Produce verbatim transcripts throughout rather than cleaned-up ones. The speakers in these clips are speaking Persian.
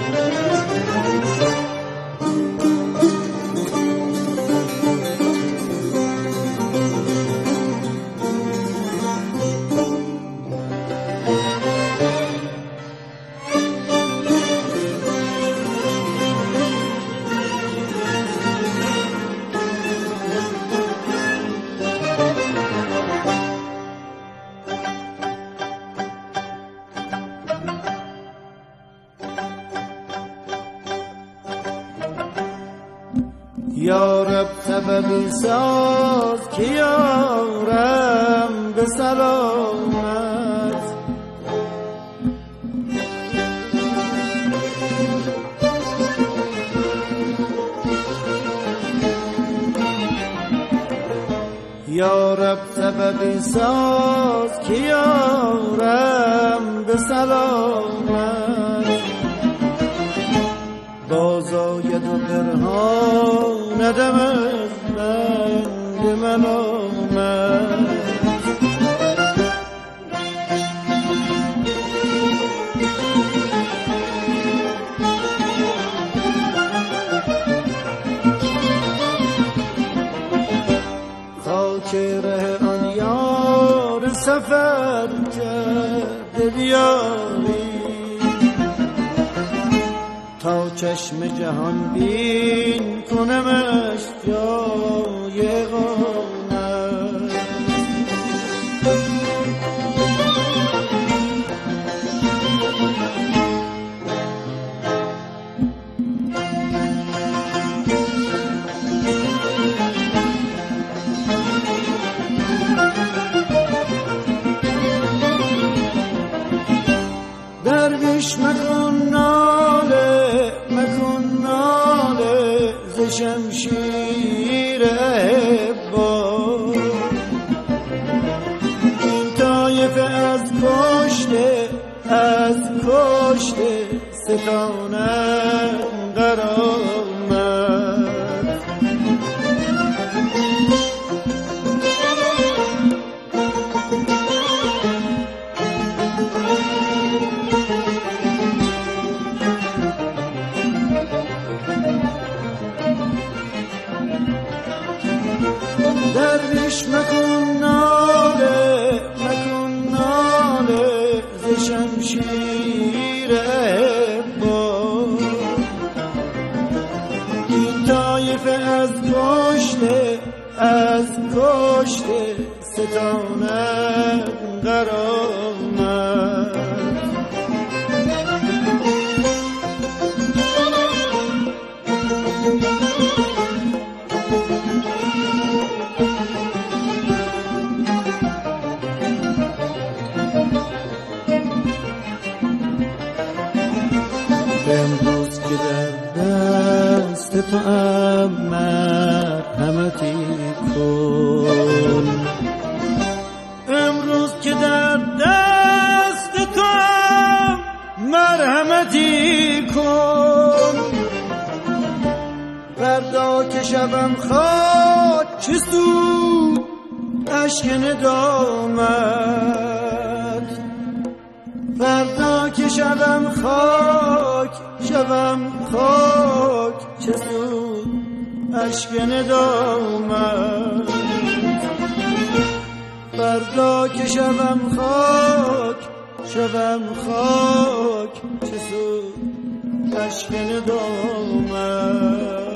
یا رب سببی ساز که یارم به سلامت، یا رب سببی ساز که یارم به سلامت، باز آید و برهاندم از رنگ ملامت. خاک ره آن یار سفر کرده بیاری، تا چشم جهان بین کنمش جای اقامت. درویش مکن ناله، مکن ناله ز شمشیر احبا، این طایفه از کشته از کشته ستانم قرامت. درویش مکن ناله، مکن ناله ز شمشیر احبا، این طایفه از کشته از کشته ستانم قرامت. امروز که در دست تو ام مرحمتی کن، امروز که در دست تو ام مرحمتی کن، فردا که شبم خاک چه سود اشک ندامت، فردا که شبم خاک شبم خاک چه سود اشک ندامت، فردا که شبم خاک شبم خاک چه سود اشک ندامت.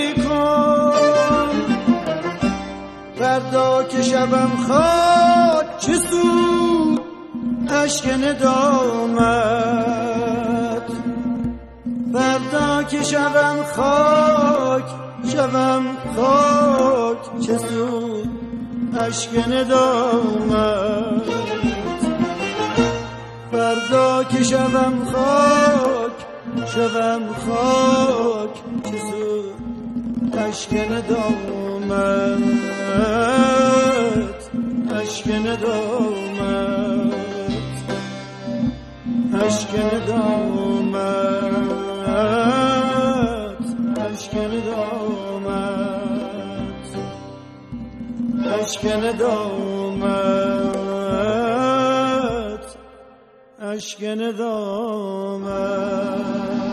کن. فردا که شبم خاک چه سود اشک ندامت. فردا که شبم خاک شبم خاک چه سود اشک ندامت. فردا که شبم خاک شبم خاک چه سود اشک ندامت. اشک ندامت. اشک ندامت. اشک ندامت. اشک ندامت. اشک ندامت.